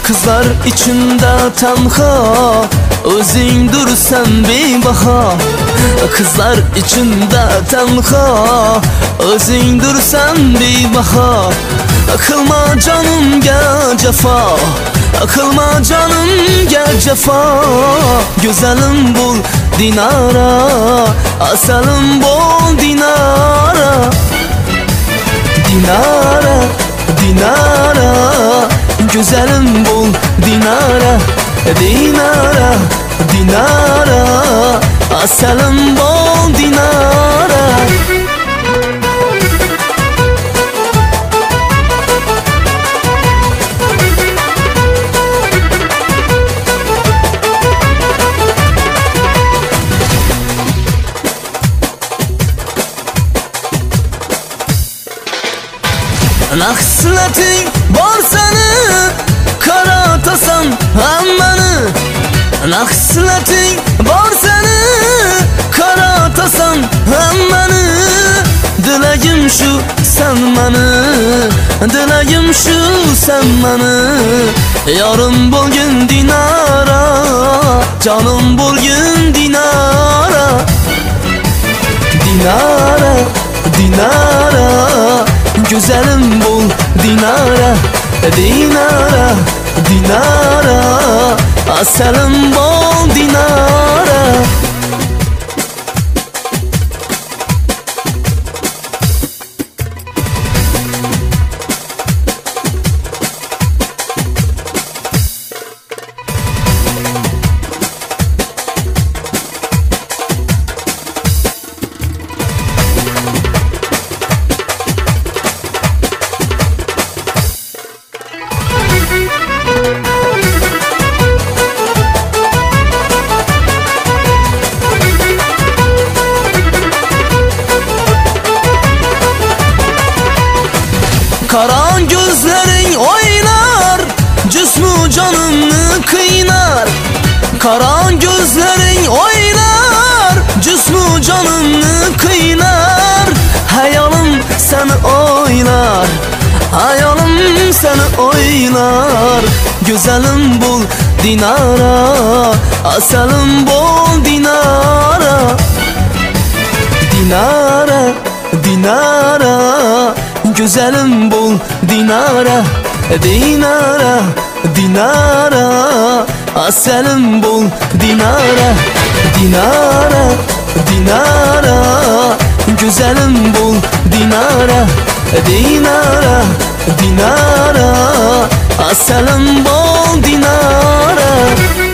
Kızlar içinde tenha, özün dursan bebaha. Kızlar içinde tenha, özün dursan bebaha. Kılma canım gel cefa, kılma canım gel cefa. Güzelim bul dinara, asalım bol dinara. Dinara, dinara, güzelim bul dinara. Dinara, dinara, asalım bol dinara. Naxletin var seni, karatasan ammeni. Naxletin var seni, karatasan ammeni. Dilegim şu sen beni, dilegim şu sen beni. Yarım bugün dinara, canım bugün dinara. Dinara, dinara, güzelim bul dinara. Dinara, dinara, asalım bol dinara. Karan gözlerin oynar, cismu canını kıynar. Karan gözlerin oynar, cismu canını kıynar. Hayalım seni oynar, hayalım seni oynar. Güzelim bul dinara, asalım bol dinara. Dinara, dinara, güzelim bul dinara. Dinara, dinara, asalım bul dinara. Dinara, dinara, güzelim bul dinara. Dinara, dinara, asalım bol dinara.